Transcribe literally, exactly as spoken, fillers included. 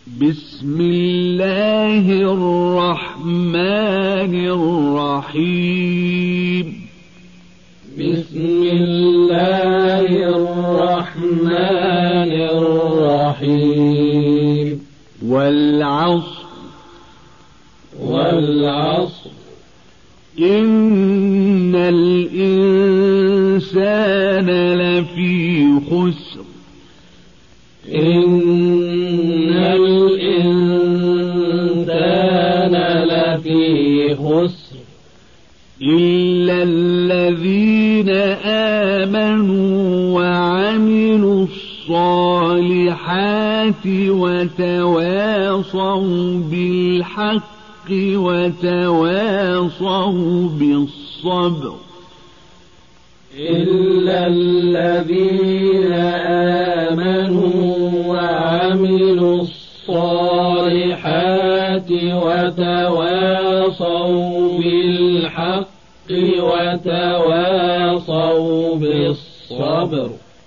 بسم الله الرحمن الرحيم بسم الله الرحمن الرحيم والعصر والعصر إن الإنسان لفي خسر إن الإنسان لفي خسر إلا الذين آمنوا وعملوا الصالحات وتواصوا بالحق وتواصوا بالصبر إلا الذين آمنوا وعملوا الصالحات وتواصوا بالحق وتواصوا بالصبر